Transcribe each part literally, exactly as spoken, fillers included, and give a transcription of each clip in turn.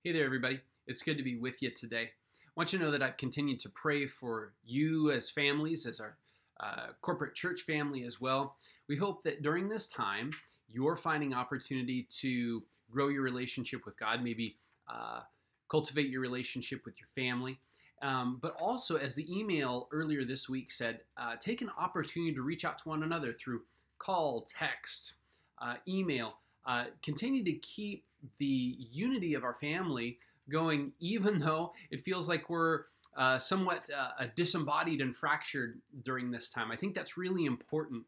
Hey there, everybody. It's good to be with you today. I want you to know that I've continued to pray for you as families, as our uh, corporate church family as well. We hope that during this time, you're finding opportunity to grow your relationship with God, maybe uh, cultivate your relationship with your family. Um, but also, as the email earlier this week said, uh, take an opportunity to reach out to one another through call, text, uh, email. Uh, continue to keep the unity of our family going, even though it feels like we're uh, somewhat uh, disembodied and fractured during this time. I think that's really important,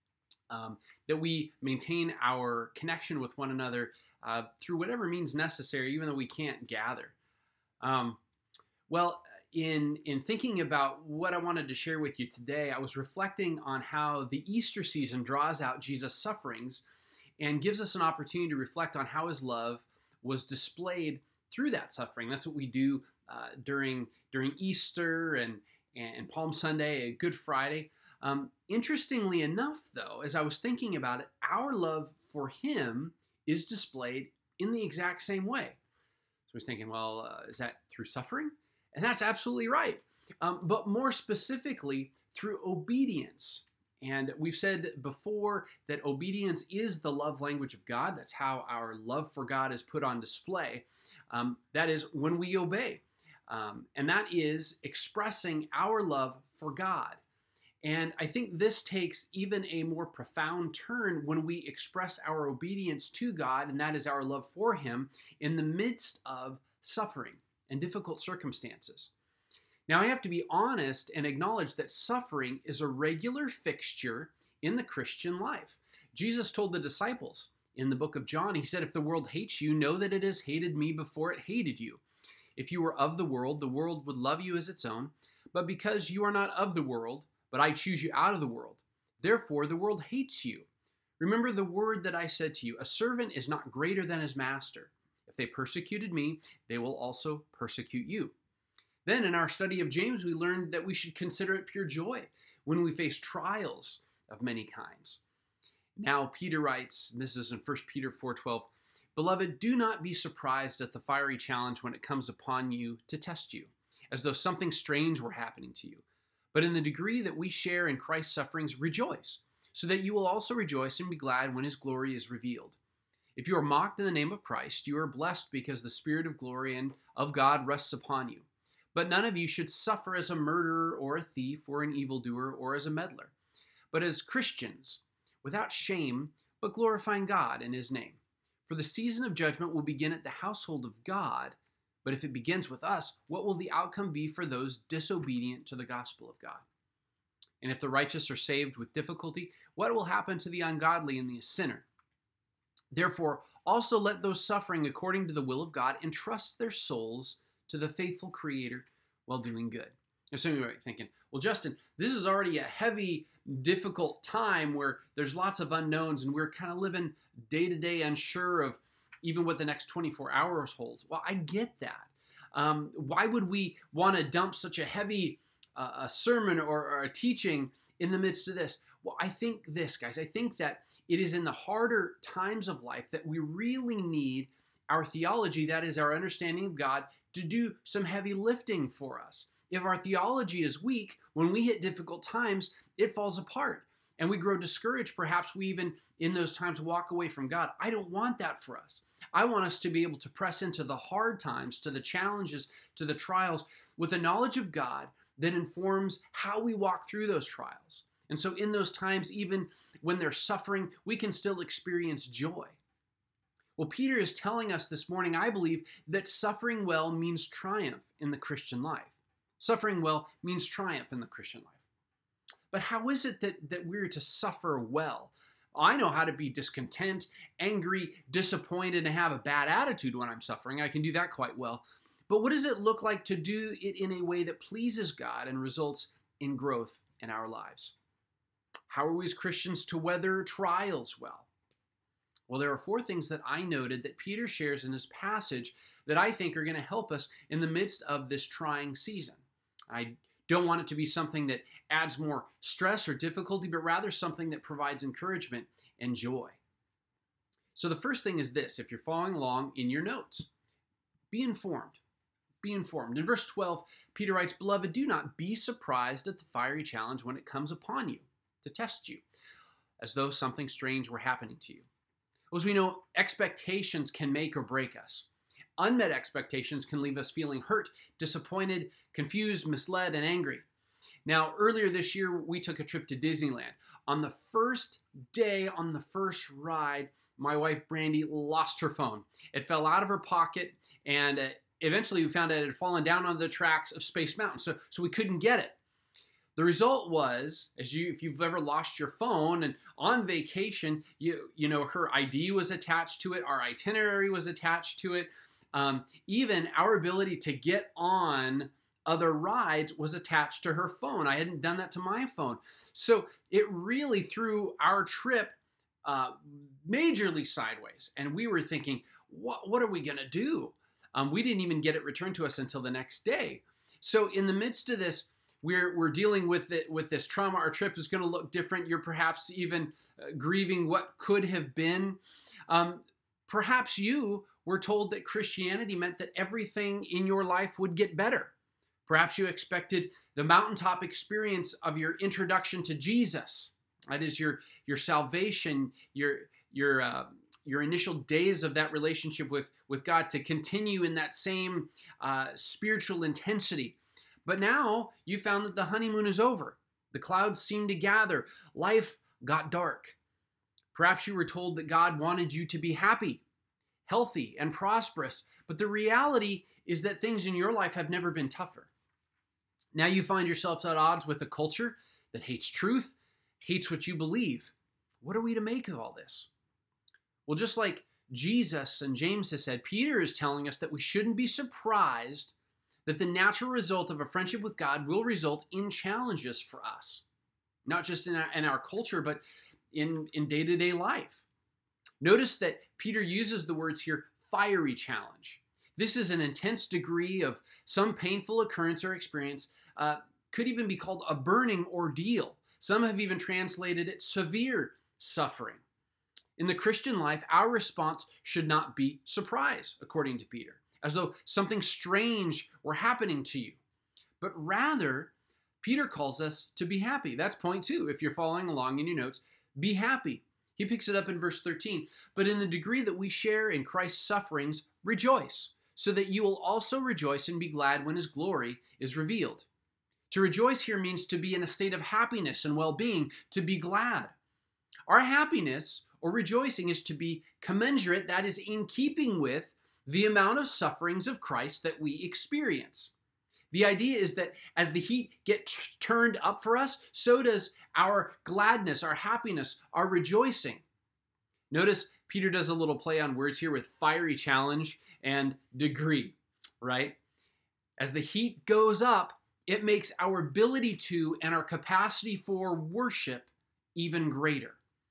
um, that we maintain our connection with one another uh, through whatever means necessary, even though we can't gather. Um, well, in in thinking about what I wanted to share with you today, I was reflecting on how the Easter season draws out Jesus' sufferings and gives us an opportunity to reflect on how his love was displayed through that suffering. That's what we do uh, during during Easter and, and Palm Sunday, and Good Friday. Um, interestingly enough, though, as I was thinking about it, our love for him is displayed in the exact same way. So I was thinking, well, uh, is that through suffering? And that's absolutely right. Um, but more specifically, through obedience. And we've said before that obedience is the love language of God. That's how our love for God is put on display. Um, that is when we obey. Um, and that is expressing our love for God. And I think this takes even a more profound turn when we express our obedience to God, and that is our love for him in the midst of suffering and difficult circumstances. Now, I have to be honest and acknowledge that suffering is a regular fixture in the Christian life. Jesus told the disciples in the book of John, he said, if the world hates you, know that it has hated me before it hated you. If you were of the world, the world would love you as its own. But because you are not of the world, but I choose you out of the world, therefore the world hates you. Remember the word that I said to you, a servant is not greater than his master. If they persecuted me, they will also persecute you. Then in our study of James, we learned that we should consider it pure joy when we face trials of many kinds. Now Peter writes, and this is in First Peter four twelve, Beloved, do not be surprised at the fiery challenge when it comes upon you to test you, as though something strange were happening to you. But in the degree that we share in Christ's sufferings, rejoice, so that you will also rejoice and be glad when his glory is revealed. If you are mocked in the name of Christ, you are blessed because the Spirit of glory and of God rests upon you. But none of you should suffer as a murderer or a thief or an evildoer or as a meddler, but as Christians, without shame, but glorifying God in his name. For the season of judgment will begin at the household of God, but if it begins with us, what will the outcome be for those disobedient to the gospel of God? And if the righteous are saved with difficulty, what will happen to the ungodly and the sinner? Therefore, also let those suffering according to the will of God entrust their souls to the faithful Creator while doing good. And some of you might be thinking, well, Justin, this is already a heavy, difficult time where there's lots of unknowns and we're kind of living day to day unsure of even what the next twenty-four hours holds. Well, I get that. Um, why would we want to dump such a heavy uh, a sermon or, or a teaching in the midst of this? Well, I think this, guys, I think that it is in the harder times of life that we really need our theology, that is our understanding of God, to do some heavy lifting for us. If our theology is weak, when we hit difficult times, it falls apart and we grow discouraged. Perhaps we even in those times walk away from God. I don't want that for us. I want us to be able to press into the hard times, to the challenges, to the trials with a knowledge of God that informs how we walk through those trials. And so in those times, even when they're suffering, we can still experience joy. Well, Peter is telling us this morning, I believe, that suffering well means triumph in the Christian life. Suffering well means triumph in the Christian life. But how is it that, that we're to suffer well? I know how to be discontent, angry, disappointed, and have a bad attitude when I'm suffering. I can do that quite well. But what does it look like to do it in a way that pleases God and results in growth in our lives? How are we as Christians to weather trials well? Well, there are four things that I noted that Peter shares in this passage that I think are going to help us in the midst of this trying season. I don't want it to be something that adds more stress or difficulty, but rather something that provides encouragement and joy. So the first thing is this, if you're following along in your notes, Be informed. Be informed. In verse twelve, Peter writes, "Beloved, do not be surprised at the fiery challenge when it comes upon you to test you, as though something strange were happening to you." As we know, expectations can make or break us. Unmet expectations can leave us feeling hurt, disappointed, confused, misled, and angry. Now, earlier this year, we took a trip to Disneyland. On the first day, on the first ride, my wife, Brandy, lost her phone. It fell out of her pocket, and uh, eventually we found out it had fallen down on the tracks of Space Mountain, so, so we couldn't get it. The result was, as you, if you've ever lost your phone and on vacation, you, you know, her I D was attached to it, our itinerary was attached to it. Um, even our ability to get on other rides was attached to her phone. I hadn't done that to my phone. So it really threw our trip uh, majorly sideways. And we were thinking, what, what are we going to do? Um, we didn't even get it returned to us until the next day. So in the midst of this, we're, we're dealing with it, with this trauma. Our trip is going to look different. You're perhaps even uh, grieving what could have been. Um, perhaps you were told that Christianity meant that everything in your life would get better. Perhaps you expected the mountaintop experience of your introduction to Jesus. That is your, your salvation, your, your, uh, your initial days of that relationship with, with God to continue in that same uh, spiritual intensity. But now you found that the honeymoon is over. The clouds seemed to gather. Life got dark. Perhaps you were told that God wanted you to be happy, healthy, and prosperous. But the reality is that things in your life have never been tougher. Now you find yourself at odds with a culture that hates truth, hates what you believe. What are we to make of all this? Well, just like Jesus and James has said, Peter is telling us that we shouldn't be surprised that the natural result of a friendship with God will result in challenges for us. Not just in our, in our culture, but in, in day-to-day life. Notice that Peter uses the words here, fiery challenge. This is an intense degree of some painful occurrence or experience, uh, could even be called a burning ordeal. Some have even translated it severe suffering. In the Christian life, our response should not be surprise, according to Peter, as though something strange were happening to you. But rather, Peter calls us to be happy. That's point two. If you're following along in your notes, be happy. He picks it up in verse thirteen. But in the degree that we share in Christ's sufferings, rejoice, so that you will also rejoice and be glad when his glory is revealed. To rejoice here means to be in a state of happiness and well-being, to be glad. Our happiness or rejoicing is to be commensurate, that is, in keeping with the amount of sufferings of Christ that we experience. The idea is that as the heat gets t- turned up for us, so does our gladness, our happiness, our rejoicing. Notice Peter does a little play on words here with fiery challenge and degree, right? As the heat goes up, it makes our ability to and our capacity for worship even greater.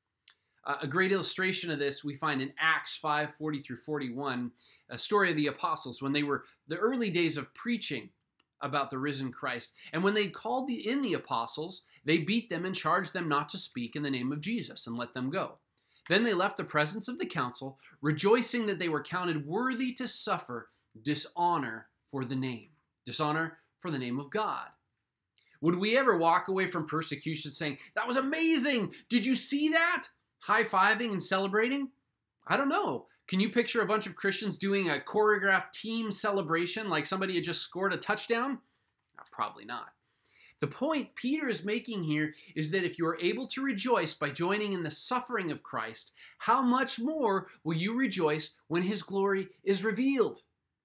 Uh, a great illustration of this we find in Acts five, forty through forty-one, a story of the apostles when they were the early days of preaching about the risen Christ. And when they called the, in the apostles, they beat them and charged them not to speak in the name of Jesus and let them go. Then they left the presence of the council, rejoicing that they were counted worthy to suffer dishonor for the name. Dishonor for the name of God. Would we ever walk away from persecution saying, that was amazing, did you see that? High-fiving and celebrating? I don't know. Can you picture a bunch of Christians doing a choreographed team celebration like somebody had just scored a touchdown? Probably not. The point Peter is making here is that if you are able to rejoice by joining in the suffering of Christ, how much more will you rejoice when his glory is revealed?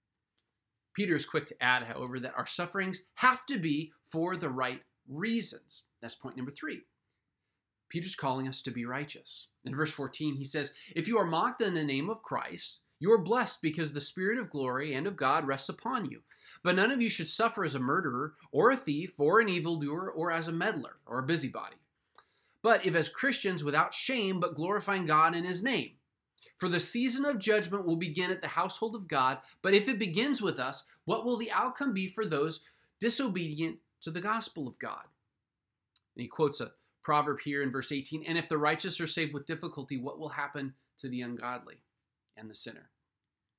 Peter is quick to add, however, that our sufferings have to be for the right reasons. That's point number three. Peter's calling us to be righteous. In verse fourteen, he says, if you are mocked in the name of Christ, you are blessed because the Spirit of glory and of God rests upon you. But none of you should suffer as a murderer or a thief or an evildoer or as a meddler or a busybody. But if as Christians without shame, but glorifying God in his name. For the season of judgment will begin at the household of God, but if it begins with us, what will the outcome be for those disobedient to the gospel of God? And he quotes a proverb here in verse eighteen, and if the righteous are saved with difficulty, what will happen to the ungodly and the sinner?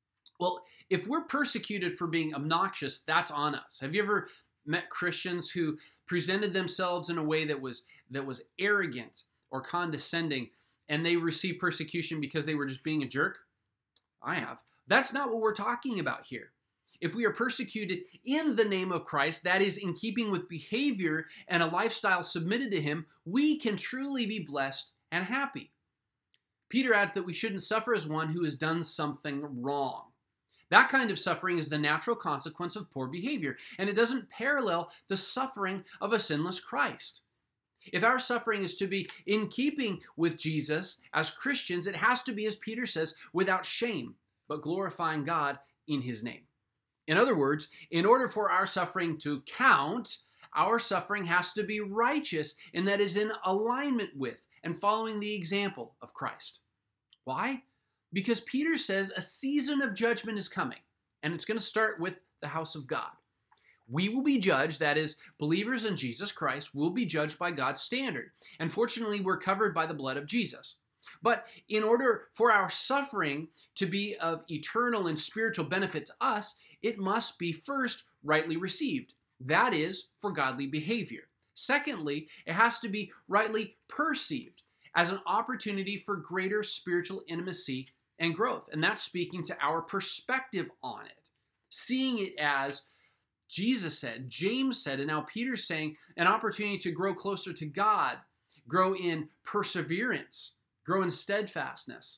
Well, if we're persecuted for being obnoxious, that's on us. Have you ever met Christians who presented themselves in a way that was that was arrogant or condescending, and they received persecution because they were just being a jerk? I have. That's not what we're talking about here. If we are persecuted in the name of Christ, that is in keeping with behavior and a lifestyle submitted to him, we can truly be blessed and happy. Peter adds that we shouldn't suffer as one who has done something wrong. That kind of suffering is the natural consequence of poor behavior, and it doesn't parallel the suffering of a sinless Christ. If our suffering is to be in keeping with Jesus as Christians, it has to be, as Peter says, without shame, but glorifying God in his name. In other words, in order for our suffering to count, our suffering has to be righteous, and that is in alignment with and following the example of Christ. Why? Because Peter says a season of judgment is coming, and it's going to start with the house of God. We will be judged, that is, believers in Jesus Christ will be judged by God's standard. And fortunately, we're covered by the blood of Jesus. But in order for our suffering to be of eternal and spiritual benefit to us, it must be first rightly received. That is, for godly behavior. Secondly, it has to be rightly perceived as an opportunity for greater spiritual intimacy and growth. And that's speaking to our perspective on it. Seeing it as Jesus said, James said, and now Peter's saying, an opportunity to grow closer to God, grow in perseverance, grow in steadfastness.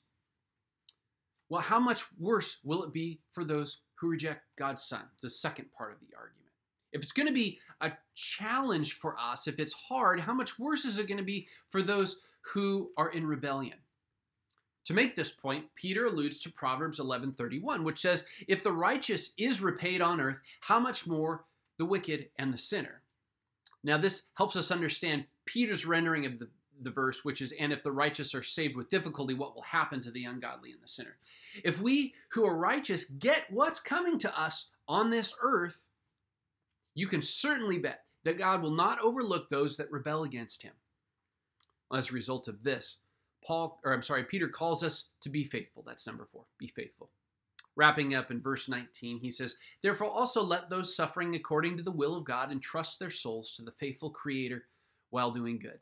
Well, how much worse will it be for those who reject God's Son? The second part of the argument. If it's going to be a challenge for us, if it's hard, how much worse is it going to be for those who are in rebellion? To make this point, Peter alludes to Proverbs eleven thirty-one, which says, if the righteous is repaid on earth, how much more the wicked and the sinner? Now, this helps us understand Peter's rendering of the, the verse, which is, and if the righteous are saved with difficulty, what will happen to the ungodly and the sinner? If we who are righteous get what's coming to us on this earth, you can certainly bet that God will not overlook those that rebel against him. As a result of this, Paul, or I'm sorry, Peter calls us to be faithful. That's number four, be faithful. Wrapping up in verse nineteen, he says, therefore also let those suffering according to the will of God entrust their souls to the faithful Creator while doing good.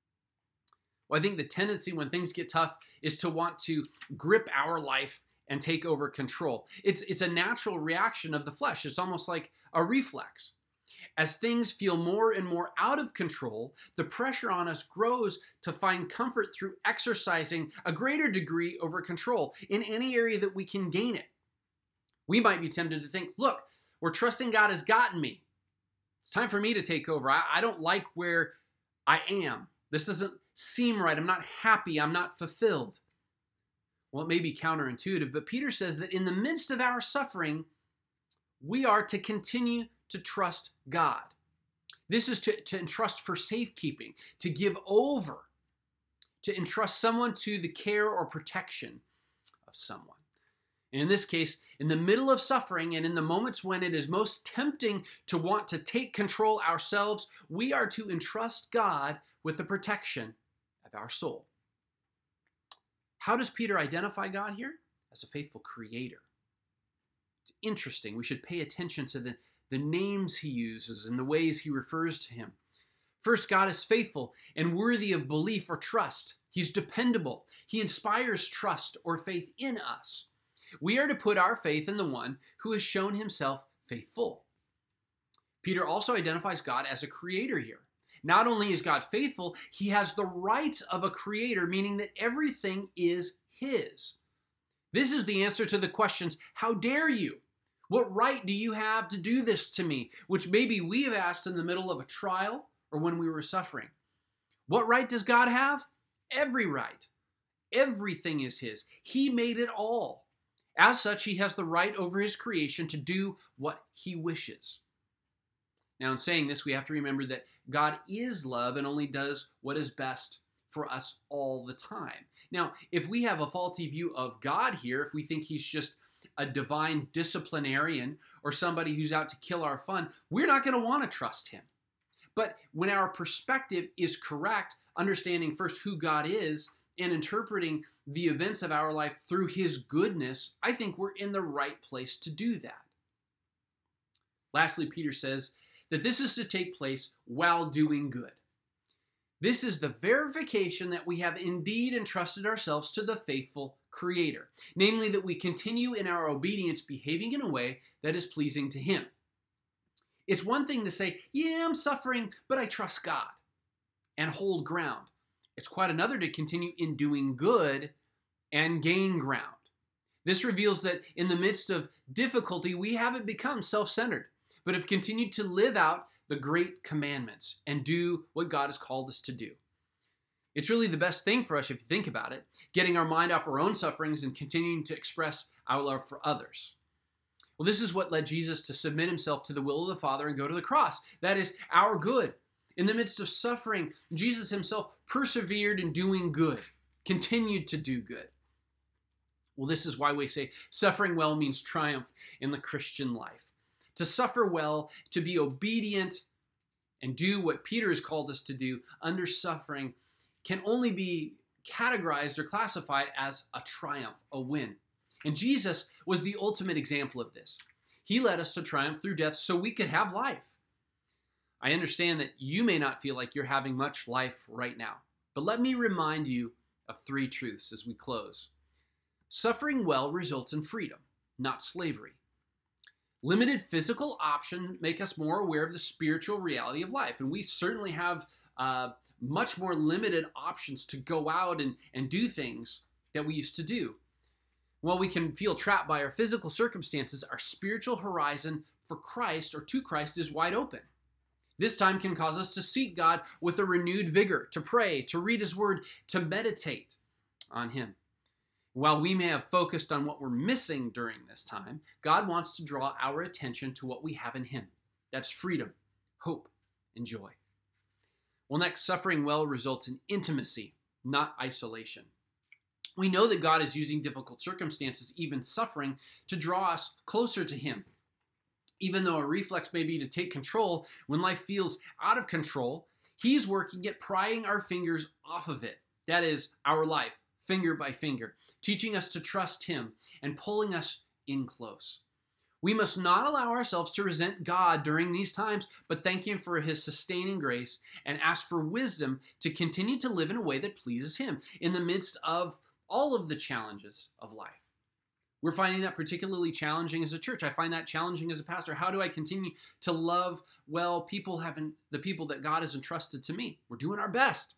Well, I think the tendency when things get tough is to want to grip our life and take over control. It's, it's a natural reaction of the flesh. It's almost like a reflex. As things feel more and more out of control, the pressure on us grows to find comfort through exercising a greater degree over control in any area that we can gain it. We might be tempted to think, look, we're trusting God has gotten me. It's time for me to take over. I, I don't like where I am. This doesn't seem right. I'm not happy. I'm not fulfilled. Well, it may be counterintuitive, but Peter says that in the midst of our suffering, we are to continue to trust God. This is to, to entrust for safekeeping, to give over, to entrust someone to the care or protection of someone. And in this case, in the middle of suffering and in the moments when it is most tempting to want to take control ourselves, we are to entrust God with the protection of our soul. How does Peter identify God here? As a faithful creator. It's interesting. We should pay attention to the, the names he uses and the ways he refers to him. First, God is faithful and worthy of belief or trust. He's dependable. He inspires trust or faith in us. We are to put our faith in the one who has shown himself faithful. Peter also identifies God as a creator here. Not only is God faithful, he has the rights of a creator, meaning that everything is his. This is the answer to the questions, how dare you? What right do you have to do this to me? Which maybe we have asked in the middle of a trial or when we were suffering. What right does God have? Every right. Everything is his. He made it all. As such, he has the right over his creation to do what he wishes. Now, in saying this, we have to remember that God is love and only does what is best for us all the time. Now, if we have a faulty view of God here, if we think he's just a divine disciplinarian or somebody who's out to kill our fun, we're not going to want to trust him. But when our perspective is correct, understanding first who God is and interpreting the events of our life through his goodness, I think we're in the right place to do that. Lastly, Peter says that this is to take place while doing good. This is the verification that we have indeed entrusted ourselves to the faithful Creator, namely that we continue in our obedience, behaving in a way that is pleasing to him. It's one thing to say, yeah, I'm suffering, but I trust God, and hold ground. It's quite another to continue in doing good and gain ground. This reveals that in the midst of difficulty, we haven't become self-centered, but have continued to live out the great commandments and do what God has called us to do. It's really the best thing for us, if you think about it, getting our mind off our own sufferings and continuing to express our love for others. Well, this is what led Jesus to submit himself to the will of the Father and go to the cross. That is our good. In the midst of suffering, Jesus himself persevered in doing good, continued to do good. Well, this is why we say suffering well means triumph in the Christian life. To suffer well, to be obedient, and do what Peter has called us to do under suffering can only be categorized or classified as a triumph, a win. And Jesus was the ultimate example of this. He led us to triumph through death so we could have life. I understand that you may not feel like you're having much life right now, but let me remind you of three truths as we close. Suffering well results in freedom, not slavery. Limited physical options make us more aware of the spiritual reality of life, and we certainly have uh, much more limited options to go out and, and do things that we used to do. While we can feel trapped by our physical circumstances, our spiritual horizon for Christ or to Christ is wide open. This time can cause us to seek God with a renewed vigor, to pray, to read his word, to meditate on him. While we may have focused on what we're missing during this time, God wants to draw our attention to what we have in him. That's freedom, hope, and joy. Well, next, suffering well results in intimacy, not isolation. We know that God is using difficult circumstances, even suffering, to draw us closer to him. Even though a reflex may be to take control when life feels out of control, he's working at prying our fingers off of it. That is, our life, finger by finger, teaching us to trust him and pulling us in close. We must not allow ourselves to resent God during these times, but thank him for his sustaining grace and ask for wisdom to continue to live in a way that pleases him in the midst of all of the challenges of life. We're finding that particularly challenging as a church. I find that challenging as a pastor. How do I continue to love well people having the people that God has entrusted to me? We're doing our best.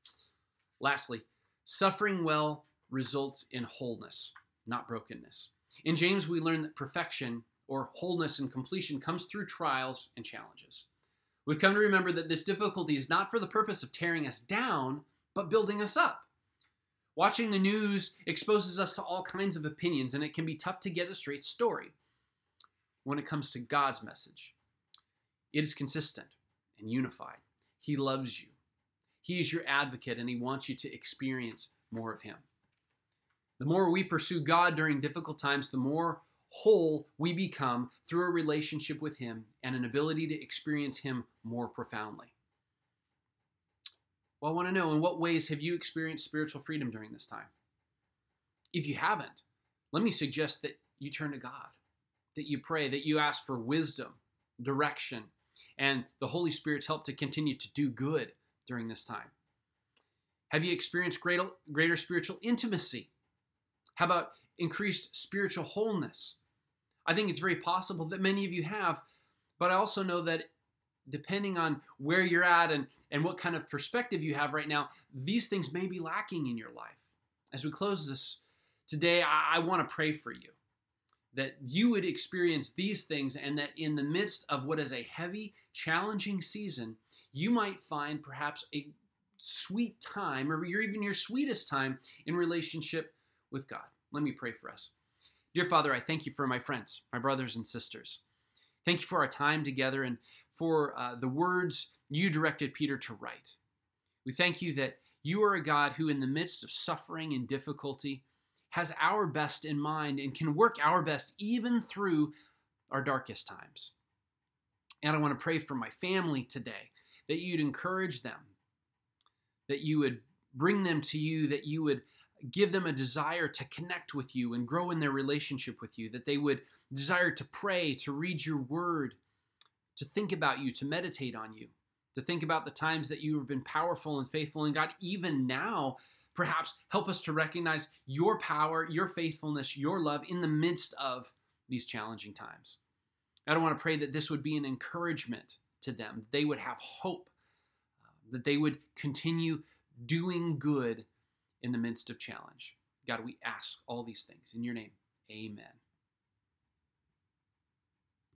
Lastly, suffering well results in wholeness, not brokenness. In James, we learn that perfection or wholeness and completion comes through trials and challenges. We've come to remember that this difficulty is not for the purpose of tearing us down, but building us up. Watching the news exposes us to all kinds of opinions, and it can be tough to get a straight story when it comes to God's message. It is consistent and unified. He loves you. He is your advocate, and he wants you to experience more of him. The more we pursue God during difficult times, the more whole we become through a relationship with him and an ability to experience him more profoundly. Well, I want to know, in what ways have you experienced spiritual freedom during this time? If you haven't, let me suggest that you turn to God, that you pray, that you ask for wisdom, direction, and the Holy Spirit's help to continue to do good during this time. Have you experienced greater, greater spiritual intimacy? How about increased spiritual wholeness? I think it's very possible that many of you have, but I also know that depending on where you're at and, and what kind of perspective you have right now, these things may be lacking in your life. As we close this today, I, I want to pray for you, that you would experience these things, and that in the midst of what is a heavy, challenging season, you might find perhaps a sweet time, or even your sweetest time in relationship with God. Let me pray for us. Dear Father, I thank you for my friends, my brothers and sisters. Thank you for our time together and for uh, the words you directed Peter to write. We thank you that you are a God who, in the midst of suffering and difficulty, has our best in mind and can work our best even through our darkest times. And I want to pray for my family today, that you'd encourage them, that you would bring them to you, that you would give them a desire to connect with you and grow in their relationship with you, that they would desire to pray, to read your word, to think about you, to meditate on you, to think about the times that you have been powerful and faithful. And God, even now, perhaps help us to recognize your power, your faithfulness, your love in the midst of these challenging times. I don't want to pray that this would be an encouragement to them. They would have hope, uh, that they would continue doing good in the midst of challenge. God, we ask all these things in your name. Amen.